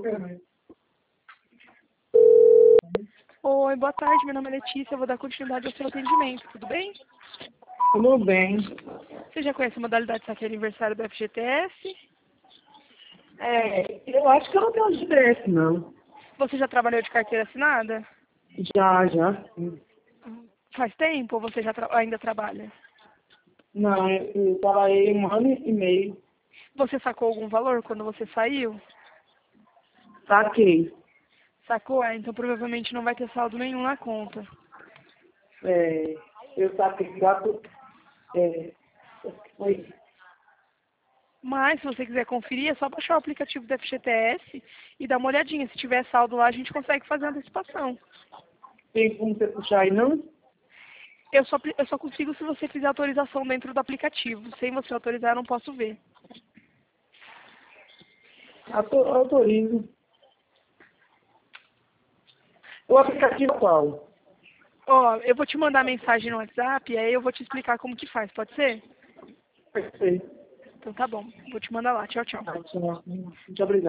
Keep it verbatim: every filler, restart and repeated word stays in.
Oi, boa tarde, meu nome é Letícia, eu vou dar continuidade ao seu atendimento, tudo bem? Tudo bem. Você já conhece a modalidade de saque aniversário do F G T S? É, eu acho que eu não tenho G P S, não. Você já trabalhou de carteira assinada? Já, já. Faz tempo ou você já tra- ainda trabalha? Não, eu, eu trabalhei um ano e meio. Você sacou algum valor quando você saiu? Saquei. Sacou? É, então provavelmente não vai ter saldo nenhum na conta. É, eu saquei quatro. É, foi. Mas, se você quiser conferir, é só baixar o aplicativo do F G T S e dar uma olhadinha. Se tiver saldo lá, a gente consegue fazer a antecipação. Tem como você puxar aí, não? Eu só, pre- eu só consigo se você fizer autorização dentro do aplicativo. Sem você autorizar, eu não posso ver. Auto- Autorizo. O aplicativo é qual? Ó, eu vou te mandar mensagem no WhatsApp e aí eu vou te explicar como que faz, pode ser? Perfeito. Então tá bom, vou te mandar lá. Tchau, tchau. Muito obrigado.